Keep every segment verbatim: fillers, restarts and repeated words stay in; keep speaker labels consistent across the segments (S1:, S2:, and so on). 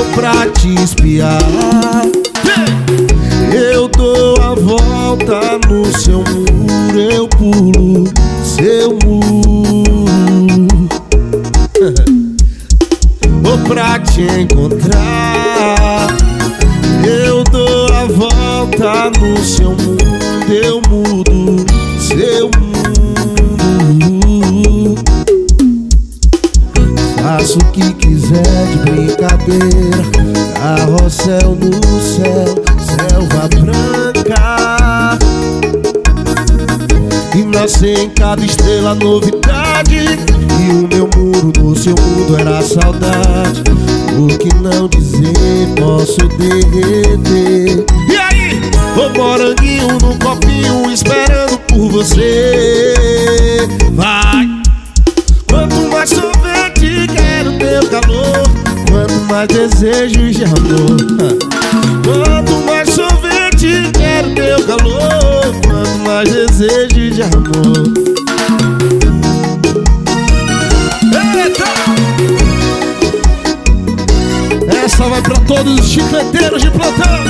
S1: pra te espiar. Eu dou a volta no seu muro, eu pulo seu muro. Vou pra te encontrar. Eu dou a volta no seu mundo, eu mudo seu mundo. Faço o que quiser de brincadeira, carrossel no céu, selva branca. E nasce em cada estrela novidade, e o meu muro no seu mundo era saudade. Por que não dizer, posso derreter. E aí? Ô moranguinho no copinho esperando por você. Vai! Quanto mais sorvete quero teu calor, quanto mais desejos de amor. Quanto mais sorvete quero teu calor, quanto mais desejos de amor. Eita! Essa vai pra todos os chicleteiros de plantão.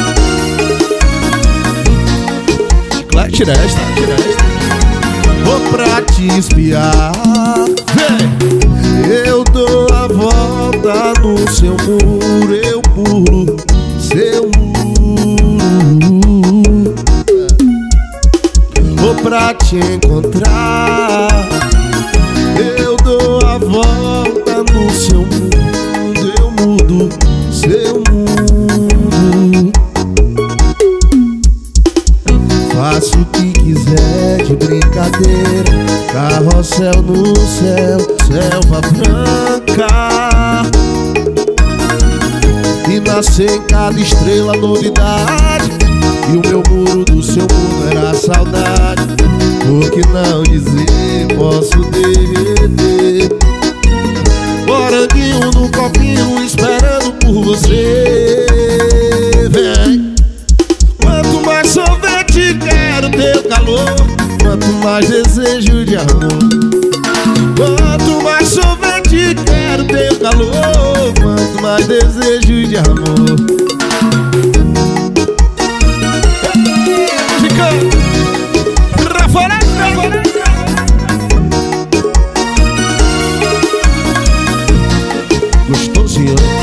S1: Chiclete nesta, nesta. Vou pra te espiar. Vem! Eu dou a volta no seu muro, eu pulo seu muro. Vou pra te encontrar. Eu dou a volta no seu mundo, eu mudo seu mundo. Faço o que quiser de brincadeira, carrossel no céu, selva branca. E nasce em cada estrela novidade, e o meu muro do seu mundo era saudade. Por que não dizer, posso derreter. Moranguinho no copinho esperando por você. Vem! Quanto mais sorvete quero teu calor, quanto mais desejo de amor. Quanto mais sorvete quero teu calor, quanto mais desejo de amor. Fica pra fora, pra fora. Gostosinho.